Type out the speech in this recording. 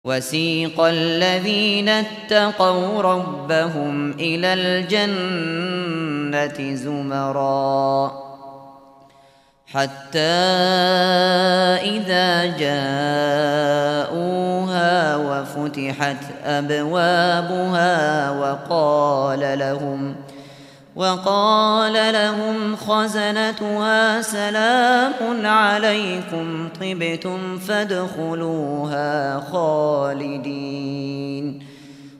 وسيق الذين اتقوا ربهم إلى الجنة زمرًا حتى إذا جاءوها وفتحت أبوابها وقال لهم خزنتها سلام عليكم طبتم فادخلوها خالدين